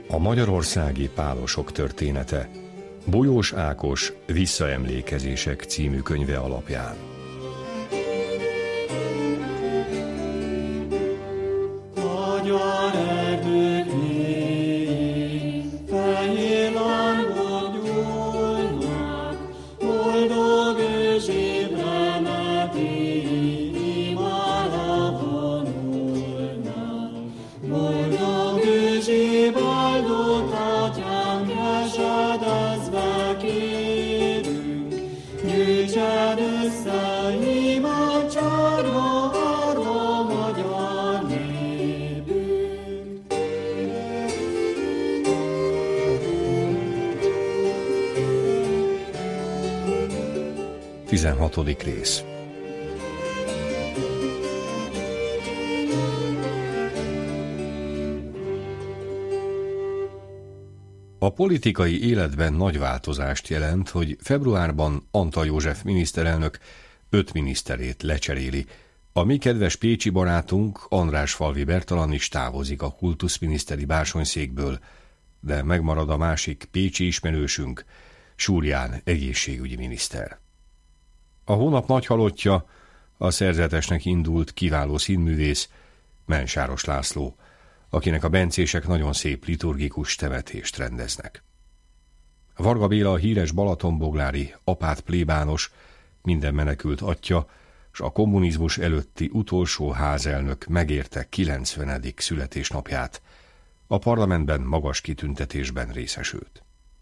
A magyarországi pálosok története Bolyós Ákos Visszaemlékezések című könyve alapján. Tizenhatodik rész. A politikai életben nagy változást jelent, hogy februárban Antall József miniszterelnök 5 miniszterét lecseréli. A mi kedves pécsi barátunk, Andrásfalvi Bertalan is távozik a kultuszminiszteri bársonyszékből, de megmarad a másik pécsi ismerősünk, Súrján egészségügyi miniszter. A hónap nagyhalottja, a szerzetesnek indult kiváló színművész, Mensáros László, akinek a bencések nagyon szép liturgikus temetést rendeznek. Varga Béla, a híres balatonboglári apát plébános, minden menekült atya, s a kommunizmus előtti utolsó házelnök megérte 90. születésnapját. A parlamentben magas kitüntetésben részesült.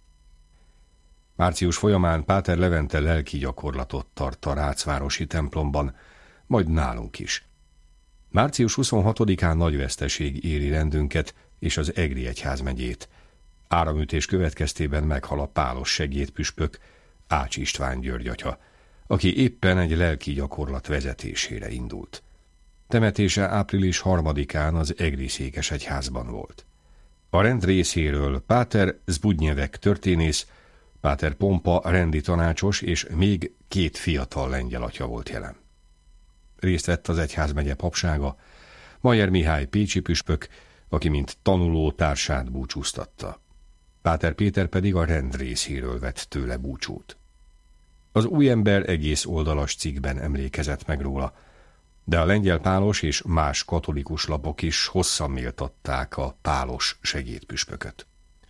Március folyamán Páter Levente lelki gyakorlatot tart a rácvárosi templomban, majd nálunk is. Március 26-án nagy veszteség éri rendünket és az Egri egyházmegyét. Áramütés következtében meghal a pálos segédpüspök, Ács István György atya, aki éppen egy lelki gyakorlat vezetésére indult. Temetése április 3-án az Egri székesegyházban volt. A rend részéről Páter Zbudnyevek történész, Páter Pompa rendi tanácsos és még 2 fiatal lengyel atya volt jelen. Részt vett az egyházmegye papsága, Mayer Mihály pécsi püspök, aki mint tanuló társát búcsúztatta. Páter Péter pedig a rend részéről vett tőle búcsút. Az Új Ember egész oldalas cikkben emlékezett meg róla, de a lengyel pálos és más katolikus lapok is hosszan méltatták a pálos segédpüspököt.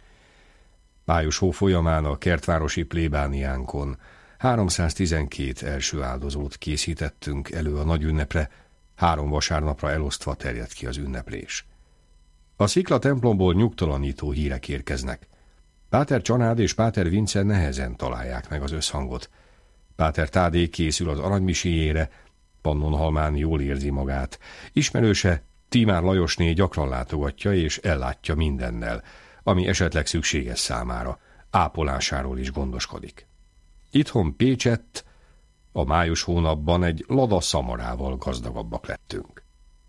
Május hó folyamán a kertvárosi plébániánkon 312 első áldozót készítettünk elő a nagy ünnepre, 3 vasárnapra elosztva terjed ki az ünneplés. A Szikla templomból nyugtalanító hírek érkeznek. Páter Csanád és Páter Vince nehezen találják meg az összhangot. Páter Tádé készül az aranymiséjére, Pannonhalmán jól érzi magát. Ismerőse, Tímár Lajosné gyakran látogatja és ellátja mindennel, ami esetleg szükséges számára, ápolásáról is gondoskodik. Itthon Pécsett a május hónapban egy lada szamarával gazdagabbak lettünk.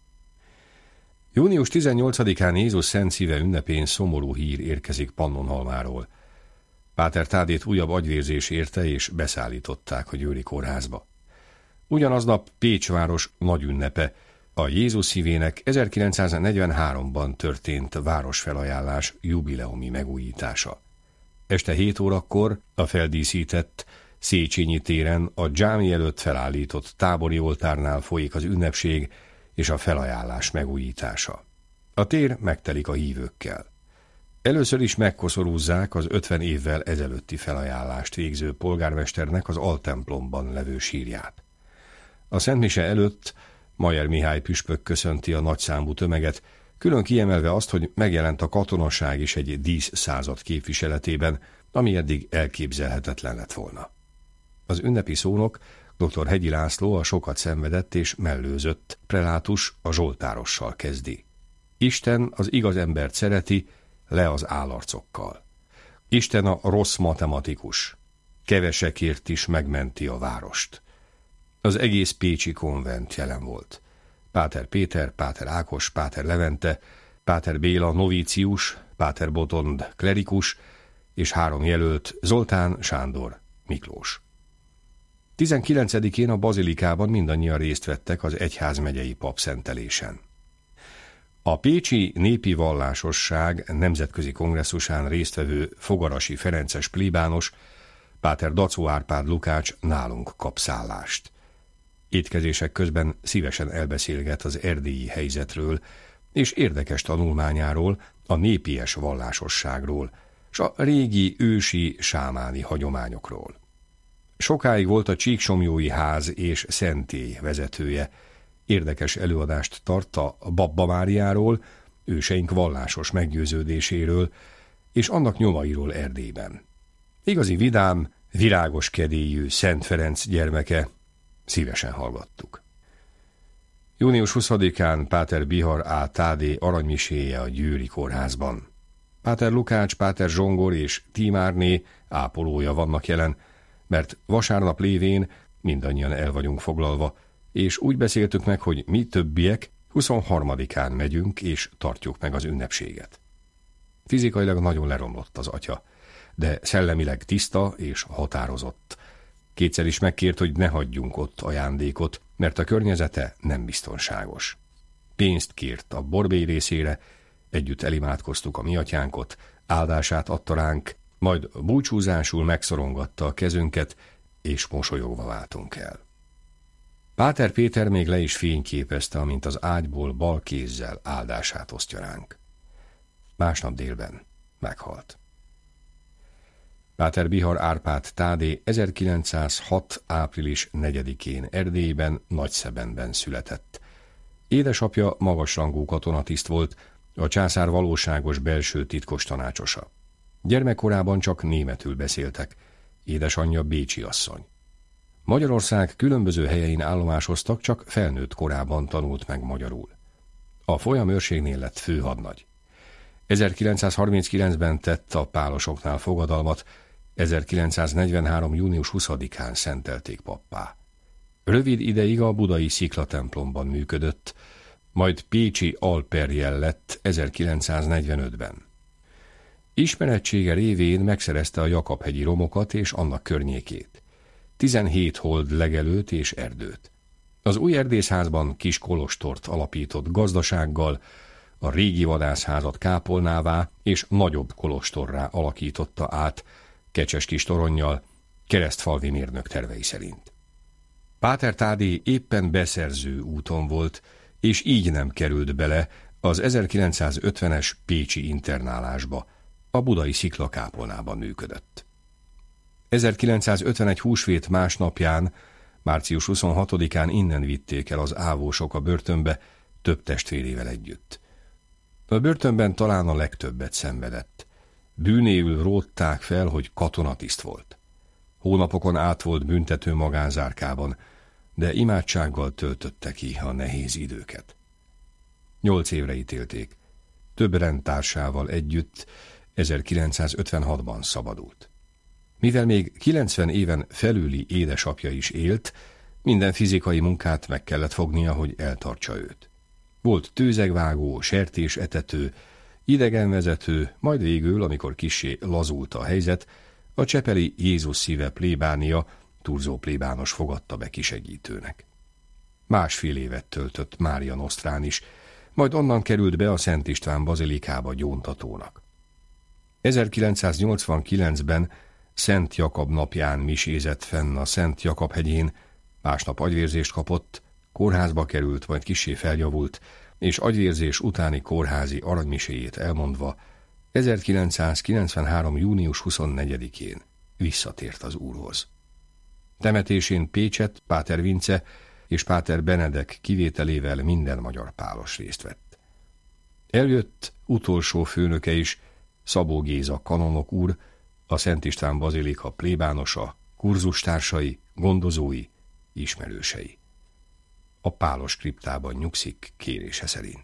Június 18-án Jézus Szent Szíve ünnepén szomorú hír érkezik Pannonhalmáról. Páter Tádét újabb agyvérzés érte, és beszállították a győri kórházba. Ugyanaznap Pécs város nagy ünnepe, a Jézus szívének 1943-ban történt városfelajánlás jubileumi megújítása. Este 7 órakor a feldíszített Széchenyi téren a dzsámi előtt felállított tábori oltárnál folyik az ünnepség és a felajánlás megújítása. A tér megtelik a hívőkkel. Először is megkoszorúzzák az 50 évvel ezelőtti felajánlást végző polgármesternek az altemplomban levő sírját. A szentmise előtt Mayer Mihály püspök köszönti a nagyszámú tömeget, külön kiemelve azt, hogy megjelent a katonaság is egy díszszázad képviseletében, ami eddig elképzelhetetlen lett volna. Az ünnepi szónok dr. Hegyi László, a sokat szenvedett és mellőzött prelátus a zsoltárossal kezdi. Isten az igaz embert szereti, le az állarcokkal. Isten a rossz matematikus, kevesekért is megmenti a várost. Az egész pécsi konvent jelen volt. Páter Péter, Páter Ákos, Páter Levente, Páter Béla novícius, Páter Botond klerikus, és 3 jelölt, Zoltán, Sándor, Miklós. 19-én a bazilikában mindannyian részt vettek az egyházmegyei papszentelésen. A pécsi népi vallásosság nemzetközi kongresszusán résztvevő fogarasi ferences plébános, páter Dacó Árpád Lukács nálunk kap szállást. Étkezések közben szívesen elbeszélget az erdélyi helyzetről, és érdekes tanulmányáról, a népies vallásosságról, s a régi ősi sámáni hagyományokról. Sokáig volt a Csíksomlyói ház és szentély vezetője. Érdekes előadást tart a Babba Máriáról, őseink vallásos meggyőződéséről, és annak nyomairól Erdélyben. Igazi vidám, virágos kedélyű Szent Ferenc gyermeke, szívesen hallgattuk. Június 20-án páter Bihar A. Tádé aranymiséje a Győri kórházban. Páter Lukács, páter Zsongor és Tímárné ápolója vannak jelen, mert vasárnap lévén mindannyian el vagyunk foglalva, és úgy beszéltük meg, hogy mi többiek 23-án megyünk és tartjuk meg az ünnepséget. Fizikailag nagyon leromlott az atya, de szellemileg tiszta és határozott. Kétszer is megkért, hogy ne hagyjunk ott ajándékot, mert a környezete nem biztonságos. Pénzt kért a borbély részére, együtt elimádkoztuk a mi atyánkot, áldását adta ránk, majd búcsúzásul megszorongatta a kezünket, és mosolyogva váltunk el. Páter Péter még le is fényképezte, amint az ágyból bal kézzel áldását osztja ránk. Másnap délben meghalt. Páter Bihar Árpád Tádé 1906. április 4-én Erdélyben, Nagyszebenben született. Édesapja magasrangú katonatiszt volt, a császár valóságos belső titkos tanácsosa. Gyermekkorában csak németül beszéltek, édesanyja bécsi asszony. Magyarország különböző helyein állomásoztak, csak felnőtt korában tanult meg magyarul. A folyam őrségnél lett főhadnagy. 1939-ben tett a pálosoknál fogadalmat, 1943. június 20-án szentelték pappá. Rövid ideig a budai sziklatemplomban működött, majd pécsi alperjel lett 1945-ben. Ismerettsége révén megszerezte a Jakab-hegyi romokat és annak környékét. 17 hold legelőt és erdőt. Az új erdészházban kis kolostort alapított gazdasággal, a régi vadászházat kápolnává és nagyobb kolostorrá alakította át, kecses kis toronnyal, keresztfalvi mérnök tervei szerint. Páter Tádé éppen beszerző úton volt, és így nem került bele az 1950-es pécsi internálásba, a budai sziklakápolnában működött. 1951 húsvét másnapján, március 26-án innen vitték el az ávósok a börtönbe, több testvérével együtt. A börtönben talán a legtöbbet szenvedett. Bűnéül rótták fel, hogy katonatiszt volt. Hónapokon át volt büntető magánzárkában, de imádsággal töltötte ki a nehéz időket. 8 évre ítélték. Több rendtársával együtt 1956-ban szabadult. Mivel még 90 éven felüli édesapja is élt, minden fizikai munkát meg kellett fognia, hogy eltartsa őt. Volt tőzegvágó, sertésetető, idegenvezető, majd végül, amikor kissé lazult a helyzet, a csepeli Jézus szíve plébánia, Turzó plébános fogadta be kisegítőnek. 1,5 évet töltött Mária Nosztrán is, majd onnan került be a Szent István bazilikába gyóntatónak. 1989-ben Szent Jakab napján misézett fenn a Szent Jakab-hegyén, másnap agyvérzést kapott, kórházba került, majd kissé feljavult, és agyvérzés utáni kórházi aranymiséjét elmondva 1993. június 24-én visszatért az Úrhoz. Temetésén Pécset, Páter Vince és Páter Benedek kivételével minden magyar pálos részt vett. Eljött utolsó főnöke is, Szabó Géza kanonok úr, a Szent István bazilika plébánosa, kurzustársai, gondozói, ismerősei. A pálos kriptában nyugszik kérése szerint.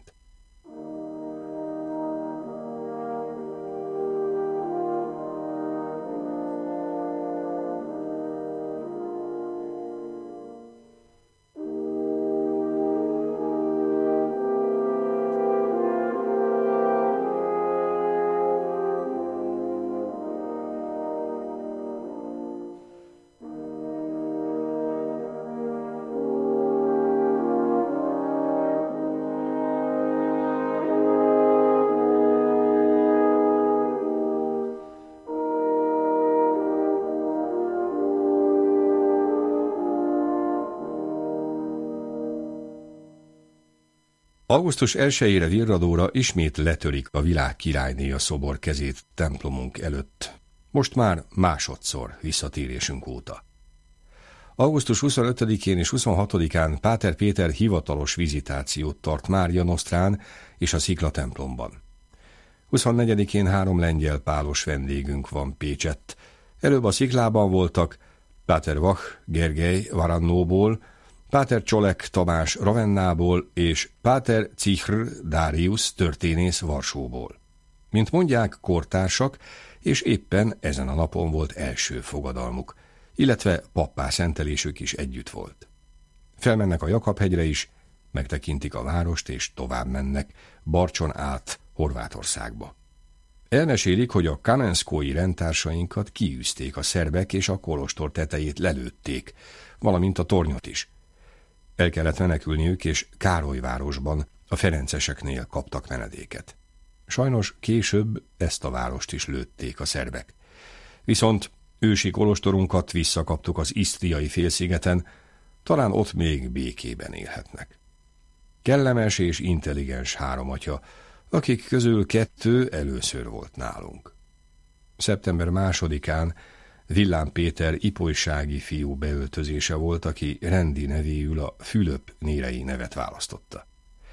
Augusztus 1-ére virradóra ismét letörik a világ királyné a szobor kezét templomunk előtt, most már másodszor visszatérésünk óta. Augusztus 25-én és 26-án Páter Péter hivatalos vizitációt tart Mária Nosztrán és a Szikla templomban. 24-én 3 lengyel pálos vendégünk van Pécsett. Előbb a Sziklában voltak Páter Vach Gergely Varannóból, Páter Csolek Tamás Ravennából és Páter Cichr Dárius történész Varsóból. Mint mondják, kortársak, és éppen ezen a napon volt első fogadalmuk, illetve pappá szentelésük is együtt volt. Felmennek a Jakab-hegyre is, megtekintik a várost és tovább mennek, Barcson át Horvátországba. Elmesélik, hogy a kamenszkói rendtársainkat kiűzték a szerbek, és a kolostor tetejét lelőtték, valamint a tornyot is. El kellett menekülniük, és Károlyvárosban, a ferenceseknél kaptak menedéket. Sajnos később ezt a várost is lőtték a szerbek. Viszont ősi kolostorunkat visszakaptuk az isztriai félszigeten, talán ott még békében élhetnek. Kellemes és intelligens 3 atya, akik közül 2 először volt nálunk. Szeptember 2-án Villám Péter ipolysági fiú beöltözése volt, aki rendi nevéül a Fülöp Nérei nevet választotta.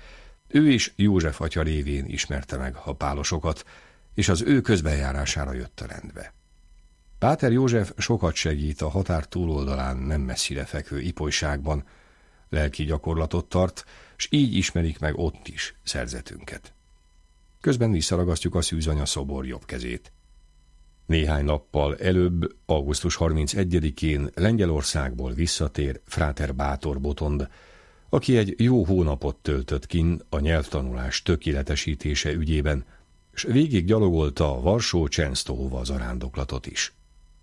Ő is József atya révén ismerte meg a pálosokat, és az ő közbenjárására jött a rendbe. Páter József sokat segít a határ túloldalán nem messzire fekvő ipolyságban, lelki gyakorlatot tart, s így ismerik meg ott is szerzetünket. Közben visszaragasztjuk a szűzanya szobor jobb kezét. Néhány nappal előbb, augusztus 31-én Lengyelországból visszatér Fráter Bátor Botond, aki egy jó hónapot töltött kinn a nyelvtanulás tökéletesítése ügyében, s végig gyalogolta a Varsó-Csensztohova zarándoklatot is.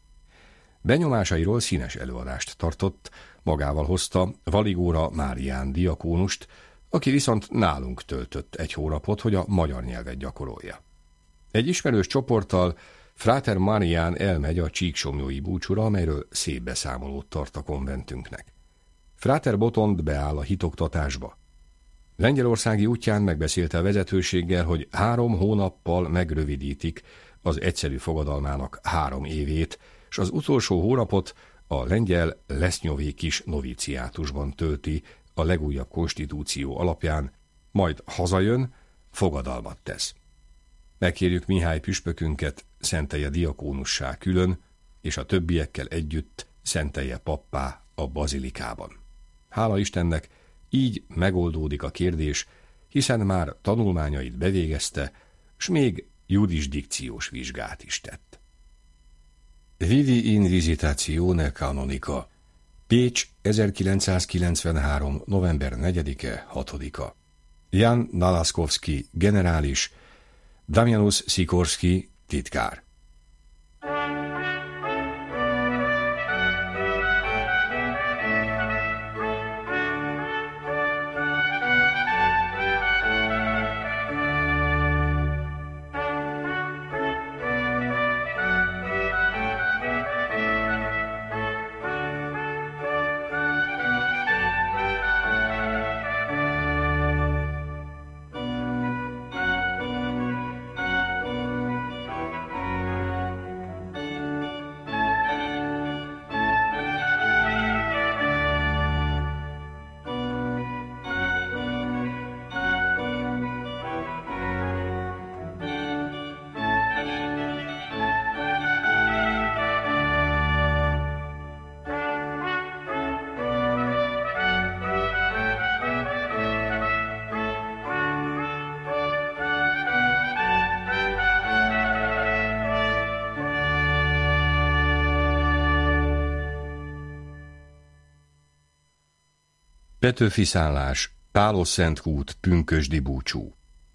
Benyomásairól színes előadást tartott, magával hozta Valigóra Márián diakónust, aki viszont nálunk töltött 1 hónapot, hogy a magyar nyelvet gyakorolja. Egy ismerős csoporttal Fráter Márián elmegy a Csíksomlyói búcsúra, amelyről szép beszámolót tart a konventünknek. Fráter Botond beáll a hitoktatásba. Lengyelországi útján megbeszélte a vezetőséggel, hogy 3 hónappal megrövidítik az egyszerű fogadalmának 3 évét, és az utolsó hónapot a lengyel Lesznyové kis noviciátusban tölti a legújabb konstitúció alapján, majd hazajön, fogadalmat tesz. Megkérjük Mihály püspökünket, szentelje diakónussá külön, és a többiekkel együtt szentelje pappá a bazilikában. Hála Istennek, így megoldódik a kérdés, hiszen már tanulmányait bevégezte, s még jurisdikciós vizsgát is tett. Vivi in visitatione canonica. Pécs, 1993. november 4-e, 6-a. Jan Nalaszkowski, generális, Damianus Sikorski, titkár. Petőfi szállás, Pálos-Szentkút, pünkösdi búcsú.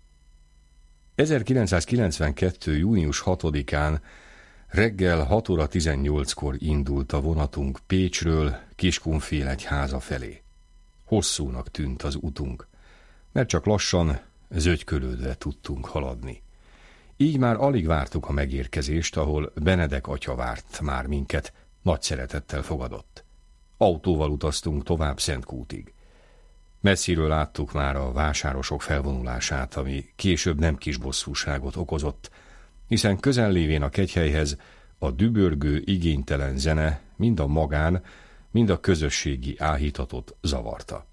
1992. június 6-án reggel 6:18-kor indult a vonatunk Pécsről Kiskunfélegyháza felé. Hosszúnak tűnt az utunk, mert csak lassan, zögykölődve tudtunk haladni. Így már alig vártuk a megérkezést, ahol Benedek atya várt már minket, nagy szeretettel fogadott. Autóval utaztunk tovább Szentkútig. Messziről láttuk már a vásárosok felvonulását, ami később nem kis bosszúságot okozott, hiszen közel lévén a kegyhelyhez a dübörgő, igénytelen zene mind a magán, mind a közösségi áhítatot zavarta.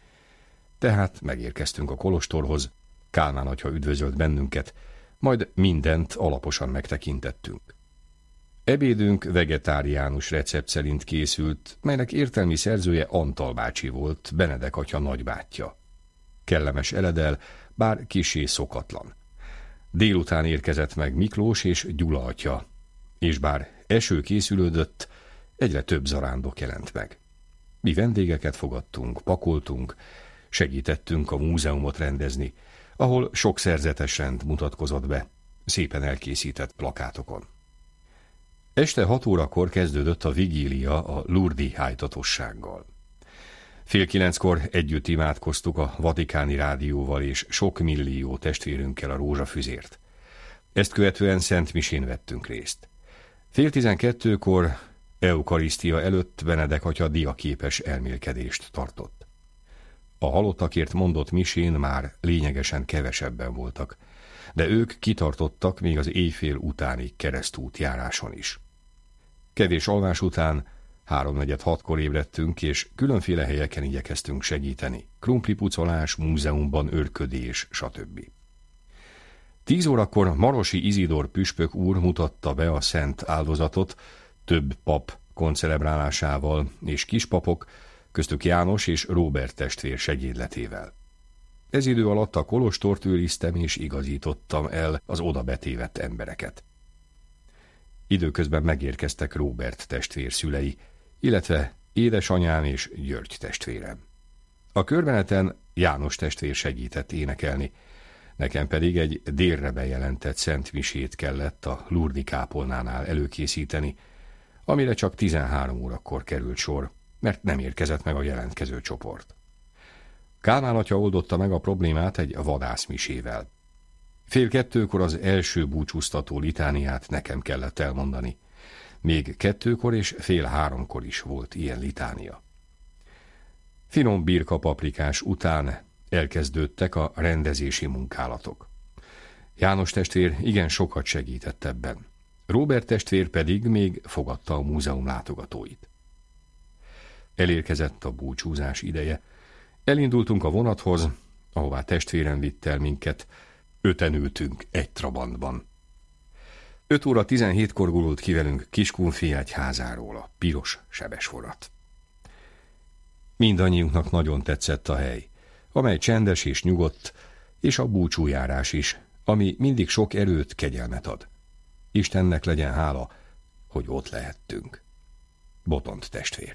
Tehát megérkeztünk a kolostorhoz, Kálmán atya üdvözölt bennünket, majd mindent alaposan megtekintettünk. Ebédünk vegetáriánus recept szerint készült, melynek értelmi szerzője Antal bácsi volt, Benedek atya nagybátyja. Kellemes eledel, bár kissé szokatlan. Délután érkezett meg Miklós és Gyula atya, és bár eső készülődött, egyre több zarándok jelent meg. Mi vendégeket fogadtunk, pakoltunk, segítettünk a múzeumot rendezni, ahol sok szerzetes rend mutatkozott be, szépen elkészített plakátokon. Este 6 órakor kezdődött a vigília a Lourdes-i hájtatossággal. 8:30 együtt imádkoztuk a Vatikáni rádióval és sok millió testvérünkkel a rózsafüzért. Ezt követően szent misén vettünk részt. 11:30 eukarisztia előtt Benedek atya diaképes elmélkedést tartott. A halottakért mondott misén már lényegesen kevesebben voltak, de ők kitartottak még az éjfél utáni keresztútjáráson is. Kevés alvás után 3:45 ébredtünk, és különféle helyeken igyekeztünk segíteni. Krumplipucolás, múzeumban őrködés, stb. 10 órakor Marosi Izidor püspök úr mutatta be a szent áldozatot, több pap koncelebrálásával és kispapok, köztük János és Róbert testvér segédletével. Ez idő alatt a kolostort őriztem és igazítottam el az oda betévedt embereket. Időközben megérkeztek Róbert testvér szülei, illetve édesanyám és György testvérem. A körbeneten János testvér segített énekelni, nekem pedig egy délre bejelentett szentmisét kellett a Lourdes-i kápolnánál előkészíteni, amire csak 13 órakor került sor, mert nem érkezett meg a jelentkező csoport. Kálmán atya oldotta meg a problémát egy vadászmisével. 1:30 az első búcsúztató litániát nekem kellett elmondani. Még 2 és 2:30 is volt ilyen litánia. Finom birka paprikás után elkezdődtek a rendezési munkálatok. János testvér igen sokat segített ebben. Róbert testvér pedig még fogadta a múzeum látogatóit. Elérkezett a búcsúzás ideje. Elindultunk a vonathoz, ahová testvérem vitt el minket, 5-en ültünk egy trabantban. 5:17 gurult ki velünk Kiskunfély egyházáról a piros sebesvorat. Mindannyiunknak nagyon tetszett a hely, amely csendes és nyugodt, és a búcsújárás is, ami mindig sok erőt, kegyelmet ad. Istennek legyen hála, hogy ott lehettünk. Botont testvér.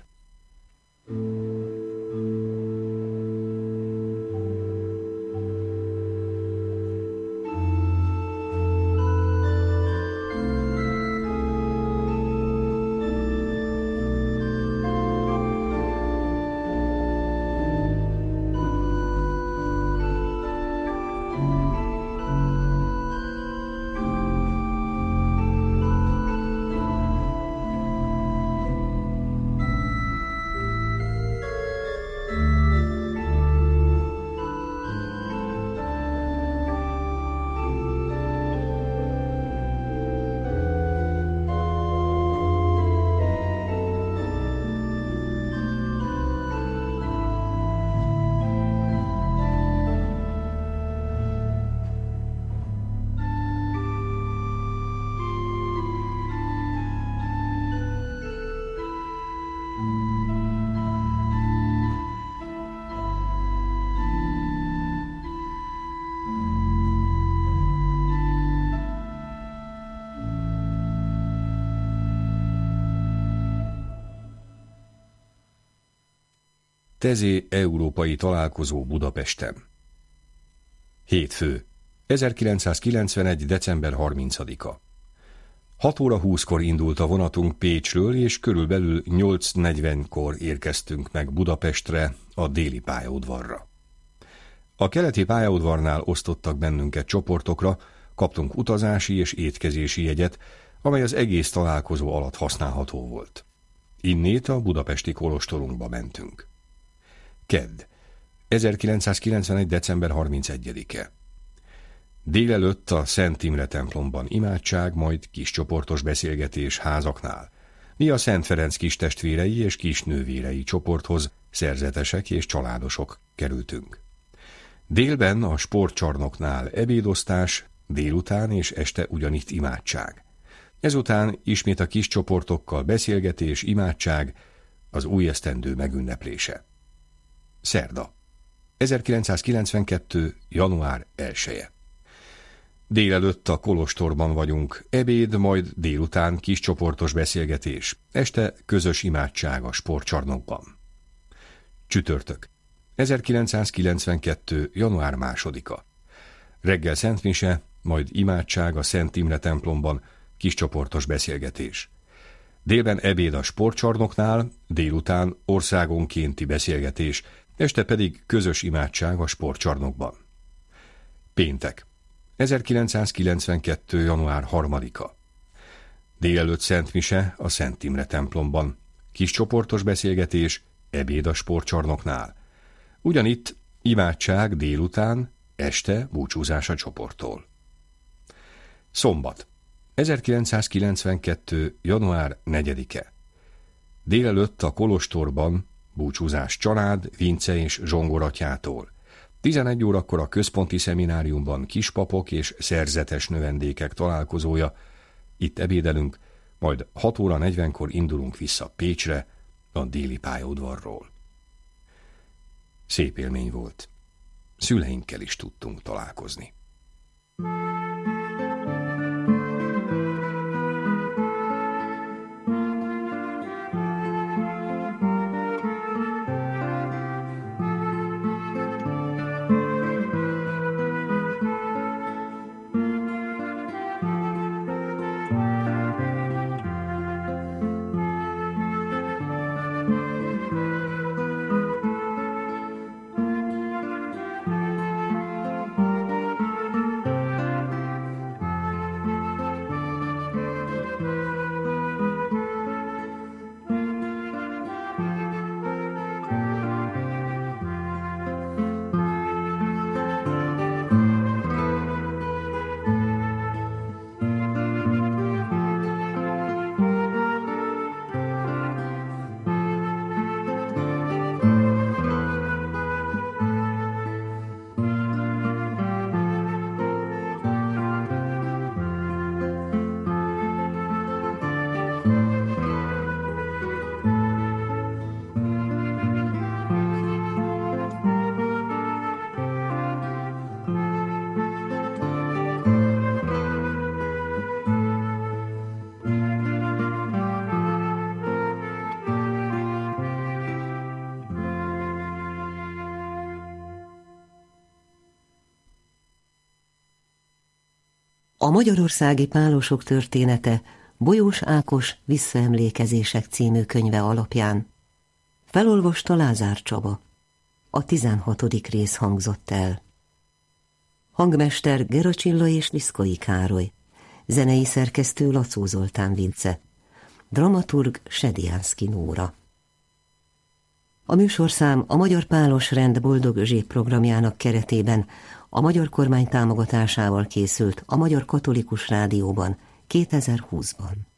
Tezé európai találkozó Budapesten. Hétfő, 1991. december 30-a. 6:20 indult a vonatunk Pécsről, és körülbelül 8:40 érkeztünk meg Budapestre, a déli pályaudvarra. A keleti pályaudvarnál osztottak bennünket csoportokra, kaptunk utazási és étkezési jegyet, amely az egész találkozó alatt használható volt. Innét a budapesti kolostorunkba mentünk. Kedd. 1991. december 31-e. Délelőtt a Szent Imre templomban imádság, majd kiscsoportos beszélgetés házaknál. Mi a Szent Ferenc kistestvérei és kisnővérei csoporthoz, szerzetesek és családosok kerültünk. Délben a sportcsarnoknál ebédosztás, délután és este ugyanitt imádság. Ezután ismét a kis csoportokkal beszélgetés, imádság, az új esztendő megünneplése. Szerda. 1992. január 1-e. Délelőtt a kolostorban vagyunk, ebéd, majd délután kis csoportos beszélgetés, este közös imádság a sportcsarnokban. Csütörtök. 1992. január 2-a. Reggel szentmise, majd imádság a Szent Imre templomban, kiscsoportos beszélgetés. Délben ebéd a sportcsarnoknál, délután országonkénti beszélgetés, este pedig közös imádság a sportcsarnokban. Péntek. 1992. január 3-a. Délelőtt szentmise a Szent Imre templomban, kiscsoportos beszélgetés, ebéd a sportcsarnoknál. Ugyanitt imádság délután, este búcsúzás a csoporttól. Szombat. 1992. január 4-e. Délelőtt a kolostorban búcsúzás család, Vince és Zsongoratyától. 11 órakor a központi szemináriumban kispapok és szerzetes növendékek találkozója. Itt ebédelünk, majd 6 óra 40-kor indulunk vissza Pécsre, a déli pályaudvarról. Szép élmény volt. Szüleinkkel is tudtunk találkozni. A magyarországi pálosok története Bolyós Ákos Visszaemlékezések című könyve alapján. Felolvasta Lázár Csaba. A 16. rész hangzott el. Hangmester Gera Csilla és Liszkai Károly. Zenei szerkesztő Lacó Zoltán Vince. Dramaturg Sediánszky Nóra. A műsorszám a Magyar Pálos Rend Boldog Özséb programjának keretében a magyar kormány támogatásával készült a Magyar Katolikus Rádióban 2020-ban.